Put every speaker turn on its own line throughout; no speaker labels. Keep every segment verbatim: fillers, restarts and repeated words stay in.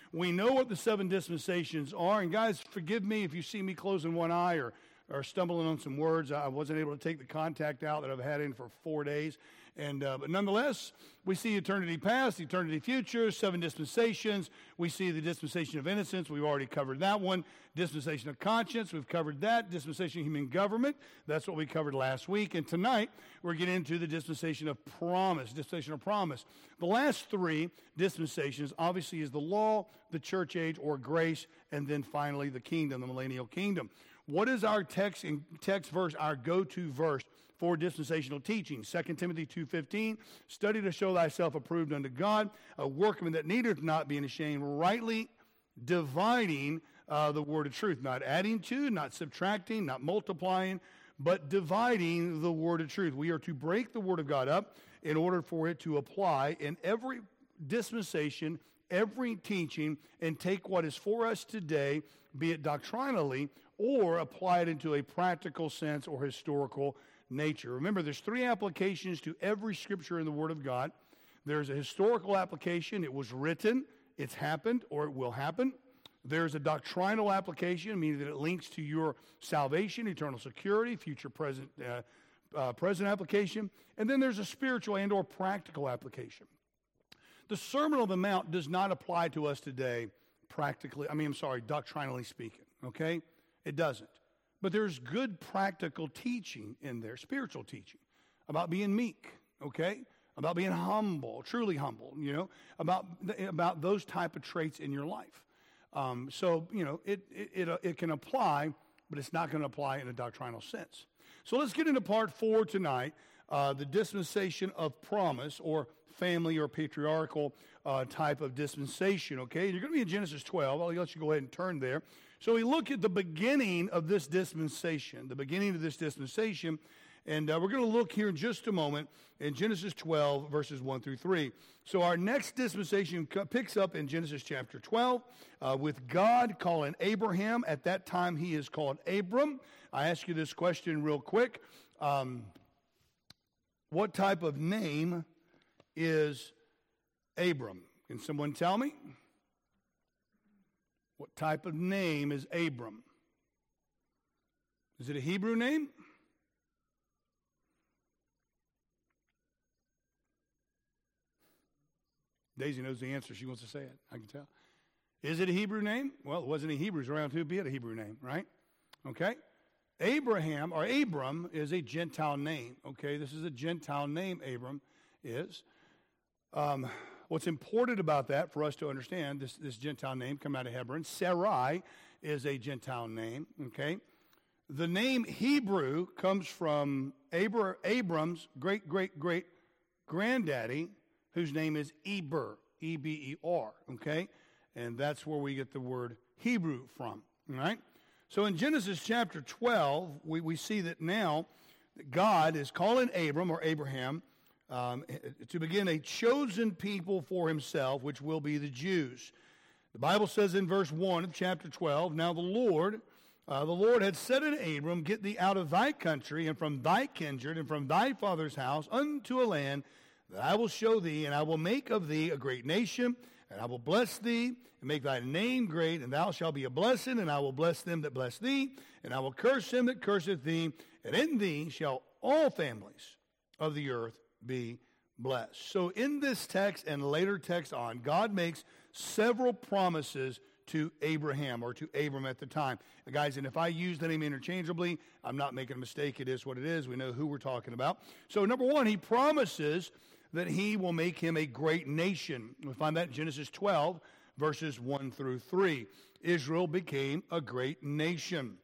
We know what the seven dispensations are. And guys, forgive me if you see me closing one eye or, or stumbling on some words. I wasn't able to take the contact out that I've had in for four days. And uh, but nonetheless, we see eternity past, eternity future, seven dispensations. We see the dispensation of innocence. We've already covered that one. Dispensation of conscience. We've covered that. Dispensation of human government. That's what we covered last week. And tonight, we're getting into the dispensation of promise. Dispensation of promise. The last three dispensations, obviously, is the law, the church age, or grace, and then finally the kingdom, the millennial kingdom. What is our text in text verse, our go-to verse for dispensational teaching? Second Timothy two fifteen, study to show thyself approved unto God, a workman that needeth not being ashamed, rightly dividing uh, the word of truth, not adding to, not subtracting, not multiplying, but dividing the word of truth. We are to break the word of God up in order for it to apply in every dispensation, every teaching, and take what is for us today, be it doctrinally, or apply it into a practical sense or historical nature. Remember, there's three applications to every scripture in the Word of God. There's a historical application. It was written, it's happened, or it will happen. There's a doctrinal application, meaning that it links to your salvation, eternal security, future present uh, uh, present application. And then there's a spiritual and or practical application. The Sermon on the Mount does not apply to us today practically, I mean, I'm sorry, doctrinally speaking, okay? It doesn't. But there's good practical teaching in there, spiritual teaching, about being meek, okay? About being humble, truly humble, you know, about about those type of traits in your life. Um, so, you know, it, it, it, uh, it can apply, but it's not going to apply in a doctrinal sense. So let's get into part four tonight, uh, the dispensation of promise, or family or patriarchal uh, type of dispensation, okay? You're going to be in Genesis twelve. I'll let you go ahead and turn there. So we look at the beginning of this dispensation, the beginning of this dispensation, and uh, we're going to look here in just a moment in Genesis twelve, verses one through three. So our next dispensation picks up in Genesis chapter twelve uh, with God calling Abraham. At that time, he is called Abram. I ask you this question real quick. Um, what type of name is Abram? Can someone tell me? What type of name is Abram? Is it a Hebrew name? Daisy knows the answer. She wants to say it. I can tell. Is it a Hebrew name? Well, it wasn't any Hebrews around to be a Hebrew name, right? Okay. Abraham, or Abram, is a Gentile name. Okay, this is a Gentile name, Abram is. Um, what's important about that for us to understand, this, this Gentile name come out of Hebron. Sarai is a Gentile name, okay? The name Hebrew comes from Abra, Abram's great-great-great-granddaddy, whose name is Eber, E B E R, okay? And that's where we get the word Hebrew from, all right? So in Genesis chapter twelve, we, we see that now God is calling Abram, or Abraham, um, to begin a chosen people for himself, which will be the Jews. The Bible says in verse one of chapter twelve, now the Lord, uh, the Lord had said unto Abram, get thee out of thy country, and from thy kindred, and from thy father's house, unto a land that I will show thee, and I will make of thee a great nation, and I will bless thee, and make thy name great, and thou shalt be a blessing, and I will bless them that bless thee, and I will curse him that curseth thee, and in thee shall all families of the earth be blessed. So in this text and later text on, God makes several promises to Abraham, or to Abram at the time. And guys, and if I use the name interchangeably, I'm not making a mistake. It is what it is. We know who we're talking about. So number one, he promises that he will make him a great nation. We find that in Genesis twelve, verses one through three. Israel became a great nation.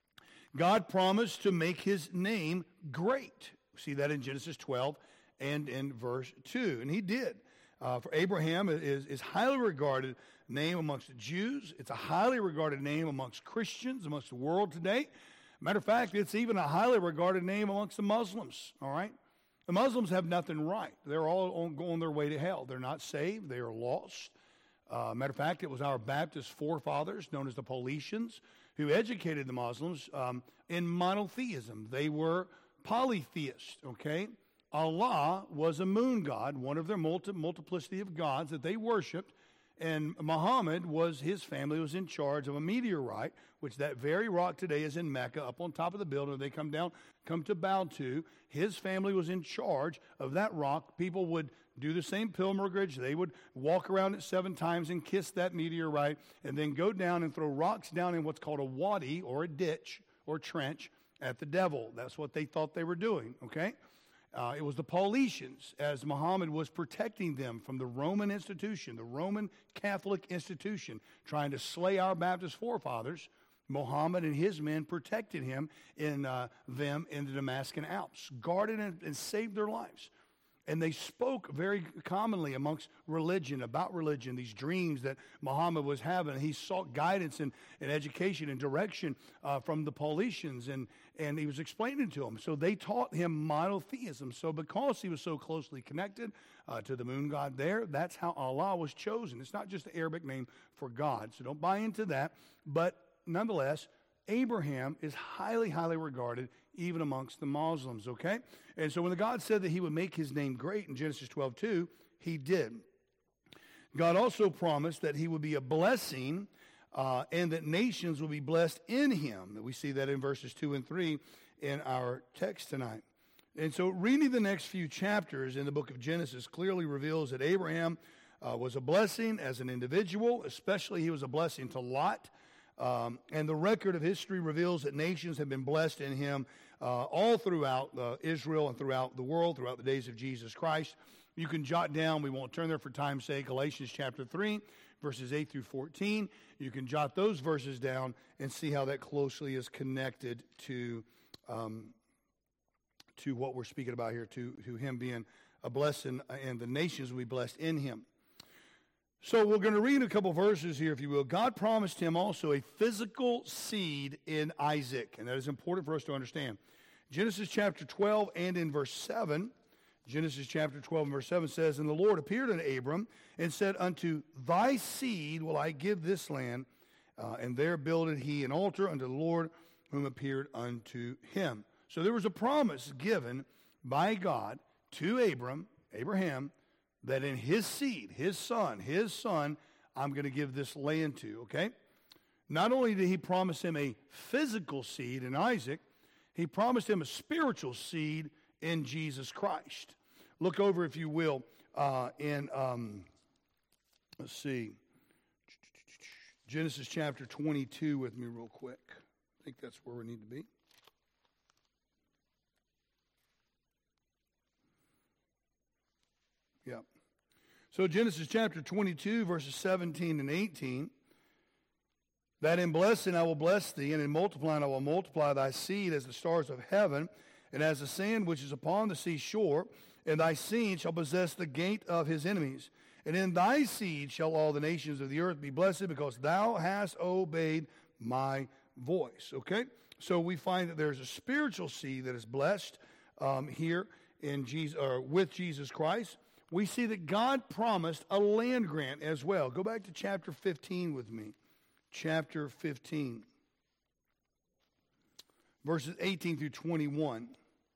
God promised to make his name great. We see that in Genesis twelve and in verse two. And he did. Uh, for Abraham is, is highly regarded name amongst the Jews. It's a highly regarded name amongst Christians, amongst the world today. Matter of fact, it's even a highly regarded name amongst the Muslims, all right? The Muslims have nothing right. They're all on, going their way to hell. They're not saved. They are lost. Uh, matter of fact, it was our Baptist forefathers, known as the Paulicians, who educated the Muslims um, in monotheism. They were polytheists, okay? Allah was a moon god, one of their multi- multiplicity of gods that they worshipped, And Muhammad was, his family was in charge of a meteorite, which that very rock today is in Mecca, up on top of the building. They come down, come to bow to. His family was in charge of that rock. People would do the same pilgrimage. They would walk around it seven times and kiss that meteorite, and then go down and throw rocks down in what's called a wadi, or a ditch, or trench, at the devil. That's what they thought they were doing, okay? Uh, it was the Paulicians, as Muhammad was protecting them from the Roman institution, the Roman Catholic institution, trying to slay our Baptist forefathers. Muhammad and his men protected him in uh, them in the Damascus Alps, guarded and, and saved their lives. And they spoke very commonly amongst religion, about religion, these dreams that Muhammad was having. He sought guidance and, and education and direction uh, from the Paulicians, and, and he was explaining to them. So they taught him monotheism. So because he was so closely connected uh, to the moon god there, that's how Allah was chosen. It's not just the Arabic name for God, so don't buy into that. But nonetheless, Abraham is highly, highly regarded even amongst the Muslims, okay? And so when the God said that he would make his name great in Genesis twelve two, he did. God also promised that he would be a blessing uh, and that nations will be blessed in him. We see that in verses two and three in our text tonight. And so reading the next few chapters in the book of Genesis clearly reveals that Abraham uh, was a blessing as an individual, especially he was a blessing to Lot. Um, and the record of history reveals that nations have been blessed in him uh, all throughout uh, Israel and throughout the world, throughout the days of Jesus Christ. You can jot down, we won't turn there for time's sake, Galatians chapter three, verses eight through fourteen. You can jot those verses down and see how that closely is connected to um, to what we're speaking about here, to, to him being a blessing and the nations will be blessed in him. So we're going to read a couple verses here, if you will. God promised him also a physical seed in Isaac, and that is important for us to understand. Genesis chapter twelve and in verse seven, Genesis chapter twelve and verse seven says, And the Lord appeared unto Abram and said, Unto thy seed will I give this land, uh, and there builded he an altar unto the Lord, whom appeared unto him. So there was a promise given by God to Abram, Abraham, that in his seed, his son, his son, I'm going to give this land to, okay? Not only did he promise him a physical seed in Isaac, he promised him a spiritual seed in Jesus Christ. Look over, if you will, uh, in, um, let's see, Genesis chapter twenty-two with me real quick. I think that's where we need to be. Yeah. So Genesis chapter twenty-two, verses seventeen and eighteen, that in blessing I will bless thee, and in multiplying I will multiply thy seed as the stars of heaven, and as the sand which is upon the seashore, and thy seed shall possess the gate of his enemies. And in thy seed shall all the nations of the earth be blessed, because thou hast obeyed my voice. Okay? So we find that there's a spiritual seed that is blessed um, here in Jesus, or with Jesus Christ. We see that God promised a land grant as well. Go back to chapter fifteen with me. Chapter fifteen. Verses eighteen through twenty-one.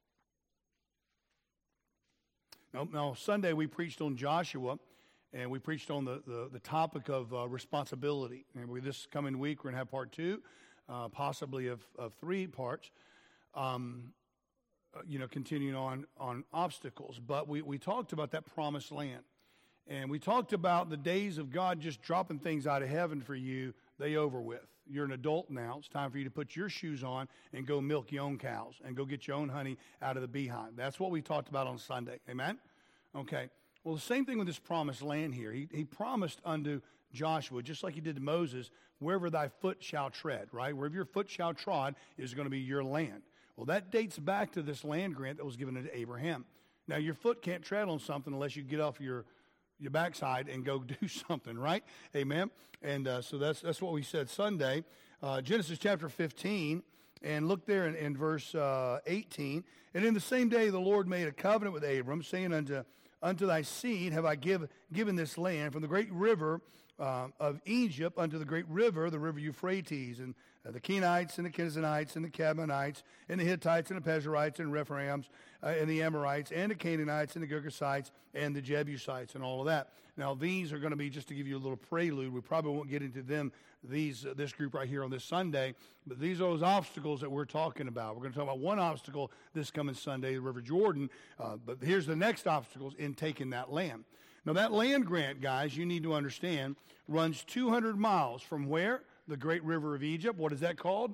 Now, now Sunday we preached on Joshua, and we preached on the, the, the topic of uh, responsibility. And we, this coming week we're going to have part two, uh, possibly of, of three parts. Um Uh, you know, continuing on on obstacles. But we, we talked about that promised land. And we talked about the days of God just dropping things out of heaven for you, they over with. You're an adult now. It's time for you to put your shoes on and go milk your own cows and go get your own honey out of the beehive. That's what we talked about on Sunday. Amen? Okay. Well, the same thing with this promised land here. He, he promised unto Joshua, just like he did to Moses, wherever thy foot shall tread, right? Wherever your foot shall trod is going to be your land. Well, that dates back to this land grant that was given to Abraham. Now, your foot can't tread on something unless you get off your, your backside and go do something, right? Amen? And uh, so that's that's what we said Sunday. Uh, Genesis chapter fifteen, and look there in, in verse uh, eighteen. And in the same day the Lord made a covenant with Abram, saying, Unto, unto thy seed have I give, given this land, from the great river um, of Egypt unto the great river, the river Euphrates, and uh, the Kenites and the Kenizites and the Cadmonites and the Hittites and the Pezerites and Rephaims uh, and the Amorites and the Canaanites and the Girgashites and the Jebusites and all of that. Now, these are going to be, just to give you a little prelude, we probably won't get into them, these uh, this group right here on this Sunday, but these are those obstacles that we're talking about. We're going to talk about one obstacle this coming Sunday, the River Jordan, uh, but here's the next obstacles in taking that land. Now, that land grant, guys, you need to understand, runs two hundred miles from where? The great river of Egypt. What is that called?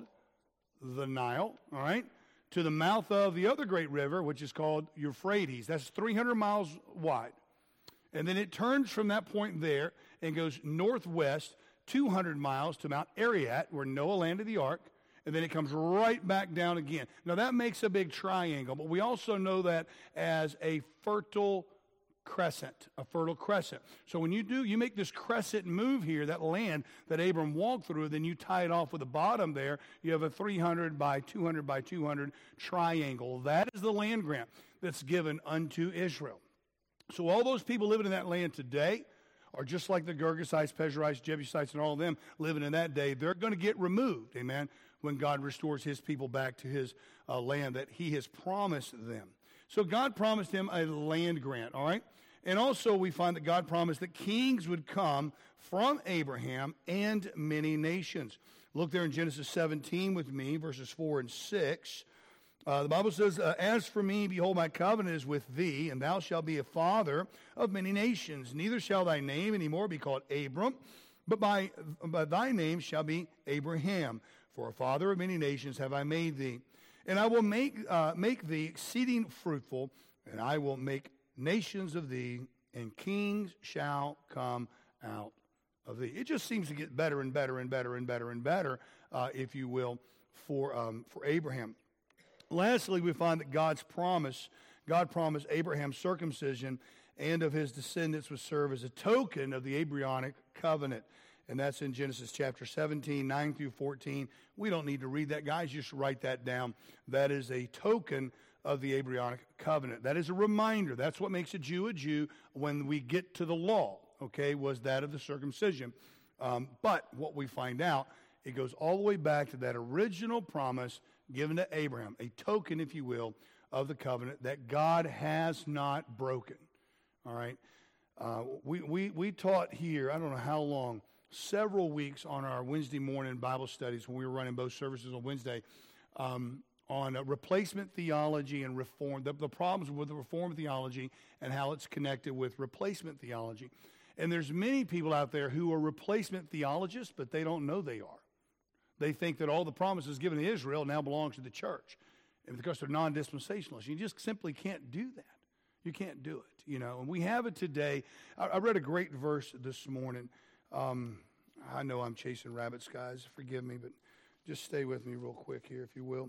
The Nile, all right? To the mouth of the other great river, which is called Euphrates. That's three hundred miles wide. And then it turns from that point there and goes northwest two hundred miles to Mount Ararat, where Noah landed the ark, and then it comes right back down again. Now, that makes a big triangle, but we also know that as a fertile crescent, a fertile crescent. So when you do, you make this crescent move here, that land that Abram walked through, then you tie it off with the bottom there, you have a three hundred by two hundred by two hundred triangle. That is the land grant that's given unto Israel. So all those people living in that land today are just like the Girgashites, Pezerites, Jebusites, and all of them living in that day. They're going to get removed, amen, when God restores his people back to his uh, land that he has promised them. So God promised him a land grant, all right? And also we find that God promised that kings would come from Abraham and many nations. Look there in Genesis seventeen with me, verses four and six. Uh, the Bible says, uh, as for me, behold, my covenant is with thee, and thou shalt be a father of many nations. Neither shall thy name any more be called Abram, but by, by thy name shall be Abraham. For a father of many nations have I made thee. And I will make, uh, make thee exceeding fruitful, and I will make nations of thee, and kings shall come out of thee. It just seems to get better and better and better and better and better, uh, if you will, for um, for Abraham. Lastly, we find that God's promise, God promised Abraham circumcision and of his descendants would serve as a token of the Abrahamic covenant. And that's in Genesis chapter seventeen, nine through fourteen. We don't need to read that, guys. Just write that down. That is a token of the Abrahamic covenant. That is a reminder. That's what makes a Jew a Jew when we get to the law, okay, was that of the circumcision. Um, but what we find out, it goes all the way back to that original promise given to Abraham, a token, if you will, of the covenant that God has not broken. All right? Uh, we, we, we taught here, I don't know how long, several weeks on our Wednesday morning Bible studies when we were running both services on Wednesday, um, on uh, replacement theology and reform, the, the problems with the reformed theology and how it's connected with replacement theology. And there's many people out there who are replacement theologists, but they don't know they are. They think that all the promises given to Israel now belongs to the church. And because they're non-dispensationalists. You just simply can't do that. You can't do it, you know. And we have it today. I, I read a great verse this morning. Um, I know I'm chasing rabbits, guys. Forgive me, but just stay with me real quick here, if you will.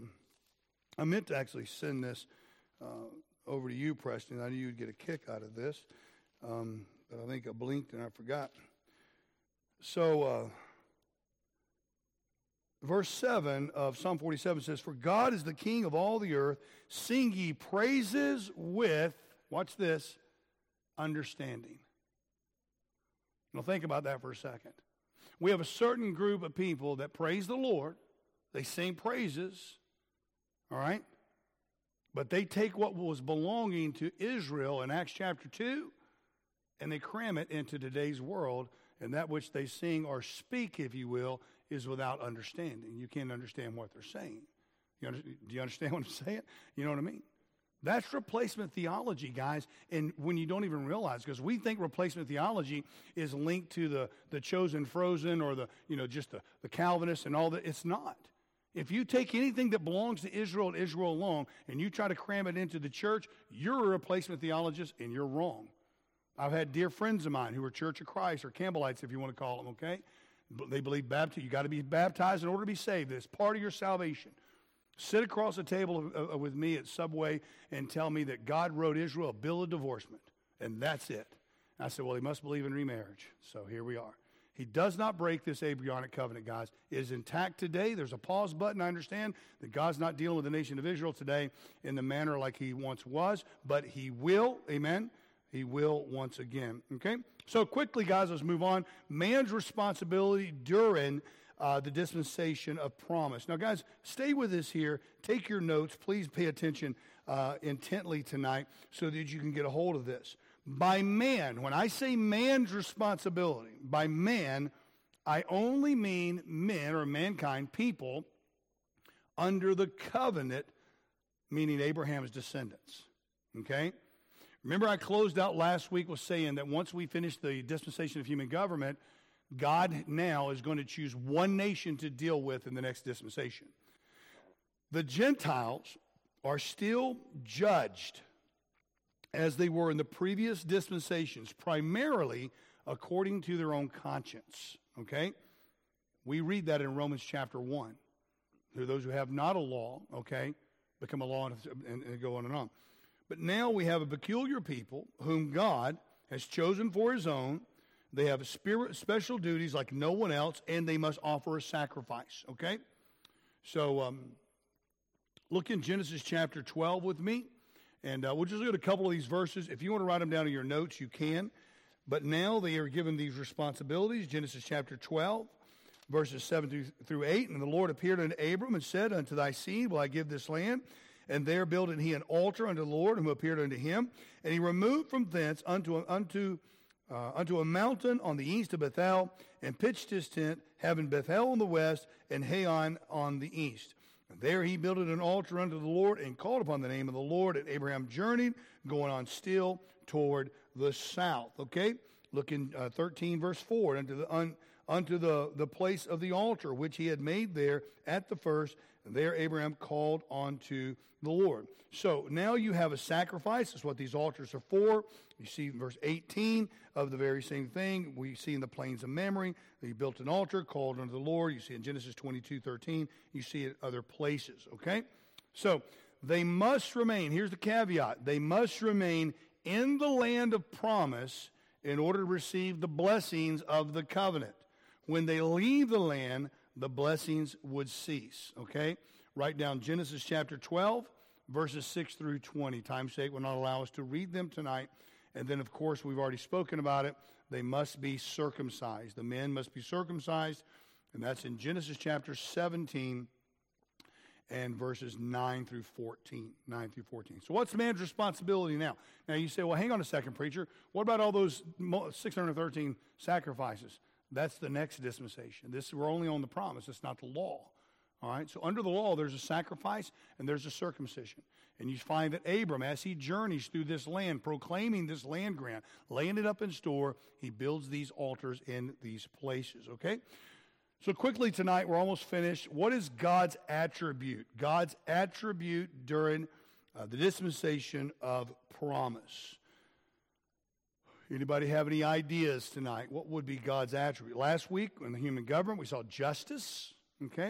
I meant to actually send this uh, over to you, Preston. I knew you'd get a kick out of this. Um, but I think I blinked and I forgot. So... Uh, Verse seven of Psalm forty-seven says, for God is the King of all the earth. Sing ye praises with, watch this, understanding. Now think about that for a second. We have a certain group of people that praise the Lord. They sing praises, all right? But they take what was belonging to Israel in Acts chapter two, and they cram it into today's world, and that which they sing or speak, if you will, is without understanding. You can't understand what they're saying. You under, do you understand what I'm saying? You know what I mean? That's replacement theology, guys. And when you don't even realize, because we think replacement theology is linked to the, the chosen frozen or the, you know, just the, the Calvinists and all that. It's not. If you take anything that belongs to Israel and Israel alone and you try to cram it into the church, you're a replacement theologist and you're wrong. I've had dear friends of mine who are Church of Christ or Campbellites, if you want to call them, okay? They believe baptism. You got to be baptized in order to be saved. It's part of your salvation. Sit across the table uh, with me at Subway and tell me that God wrote Israel a bill of divorcement, and that's it. I said, well, he must believe in remarriage. So here we are. He does not break this Abrahamic covenant, guys. It is intact today. There's a pause button. I understand that God's not dealing with the nation of Israel today in the manner like he once was, but he will, amen, he will once again, okay? So quickly, guys, let's move on. Man's responsibility during uh, the dispensation of promise. Now, guys, stay with us here. Take your notes. Please pay attention uh, intently tonight so that you can get a hold of this. By man, when I say man's responsibility, by man, I only mean men or mankind, people, under the covenant, meaning Abraham's descendants. Okay? Remember, I closed out last week with saying that once we finish the dispensation of human government, God now is going to choose one nation to deal with in the next dispensation. The Gentiles are still judged as they were in the previous dispensations, primarily according to their own conscience. Okay? We read that in Romans chapter one. Who those who have not a law, okay, become a law, and, and, and go on and on. But now we have a peculiar people whom God has chosen for his own. They have spirit, special duties like no one else, and they must offer a sacrifice, okay? So um, look in Genesis chapter twelve with me, and uh, we'll just look at a couple of these verses. If you want to write them down in your notes, you can. But now they are given these responsibilities. Genesis chapter twelve, verses seven through eight. And the Lord appeared unto Abram and said, Unto thy seed will I give this land. And there builded he an altar unto the Lord, whom appeared unto him. And he removed from thence unto, unto, uh, unto a mountain on the east of Bethel, and pitched his tent, having Bethel on the west, and Haon on the east. And there he builded an altar unto the Lord, and called upon the name of the Lord. And Abraham journeyed, going on still toward the south. Okay? Look in uh, thirteen, verse four. Unto the un, unto the, the place of the altar, which he had made there at the first. And there Abraham called unto the Lord. So now you have a sacrifice. That's what these altars are for. You see in verse eighteen of the very same thing. We see in the plains of Mamre, he built an altar, called unto the Lord. You see in Genesis twenty-two thirteen. You see it other places, okay? So they must remain, here's the caveat, they must remain in the land of promise in order to receive the blessings of the covenant. When they leave the land, the blessings would cease, okay? Write down Genesis chapter twelve, verses six through twenty. Time's sake will not allow us to read them tonight. And then, of course, we've already spoken about it. They must be circumcised. The men must be circumcised, and that's in Genesis chapter seventeen and verses nine through fourteen. nine through fourteen. So what's the man's responsibility now? Now you say, well, hang on a second, preacher. What about all those six hundred thirteen sacrifices? That's the next dispensation. This, we're only on the promise. It's not the law. All right? So under the law, there's a sacrifice and there's a circumcision. And you find that Abram, as he journeys through this land, proclaiming this land grant, laying it up in store, he builds these altars in these places. Okay? So quickly tonight, we're almost finished. What is God's attribute? God's attribute during uh, the dispensation of promise. Anybody have any ideas tonight? What would be God's attribute? Last week in the human government, we saw justice, okay?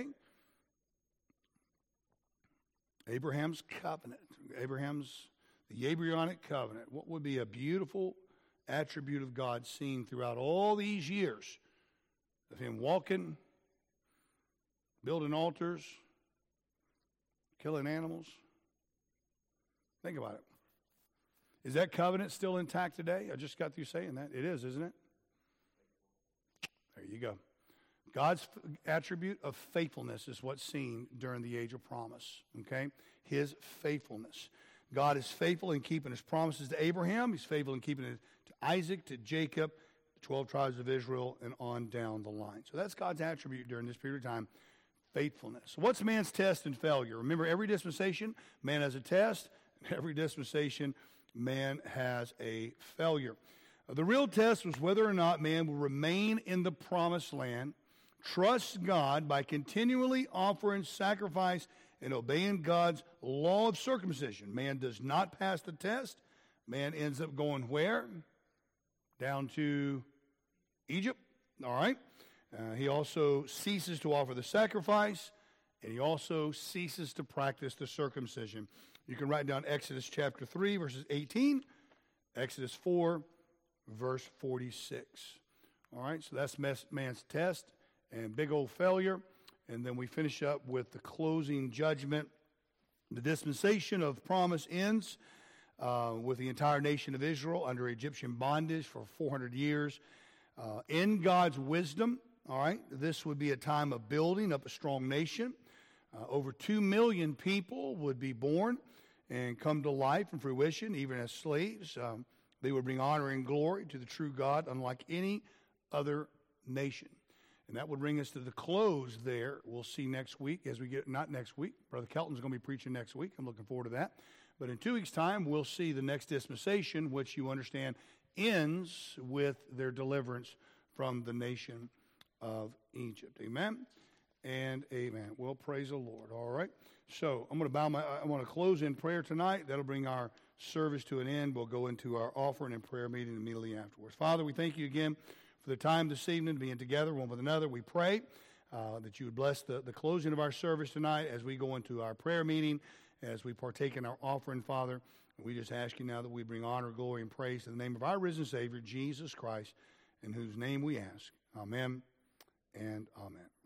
Abraham's covenant. Abraham's, the Abrahamic covenant. What would be a beautiful attribute of God seen throughout all these years of him walking, building altars, killing animals? Think about it. Is that covenant still intact today? I just got through saying that. It is, isn't it? There you go. God's attribute of faithfulness is what's seen during the age of promise, okay? His faithfulness. God is faithful in keeping his promises to Abraham. He's faithful in keeping it to Isaac, to Jacob, the twelve tribes of Israel, and on down the line. So that's God's attribute during this period of time, faithfulness. What's man's test and failure? Remember, every dispensation, man has a test. Every dispensation, man has a failure. The real test was whether or not man will remain in the promised land, trust God by continually offering sacrifice and obeying God's law of circumcision. Man does not pass the test. Man ends up going where? Down to Egypt. All right. Uh, he also ceases to offer the sacrifice, and he also ceases to practice the circumcision. You can write down Exodus chapter three, verses eighteen, Exodus four, verse forty-six. All right, so that's man's test and big old failure. And then we finish up with the closing judgment. The dispensation of promise ends uh, with the entire nation of Israel under Egyptian bondage for four hundred years. Uh, in God's wisdom, all right, this would be a time of building up a strong nation. Uh, over two million people would be born and come to life and fruition, even as slaves. Um, they would bring honor and glory to the true God, unlike any other nation. And that would bring us to the close there. We'll see next week as we get, not next week. Brother Kelton's going to be preaching next week. I'm looking forward to that. But in two weeks' time, we'll see the next dispensation, which you understand ends with their deliverance from the nation of Egypt. Amen and amen. Well, praise the Lord. All right. So I'm going to bow my, I want to close in prayer tonight. That'll bring our service to an end. We'll go into our offering and prayer meeting immediately afterwards. Father, we thank you again for the time this evening, being together one with another. We pray uh, that you would bless the, the closing of our service tonight as we go into our prayer meeting, as we partake in our offering, Father. We just ask you now that we bring honor, glory, and praise to the name of our risen Savior, Jesus Christ, in whose name we ask. Amen and amen.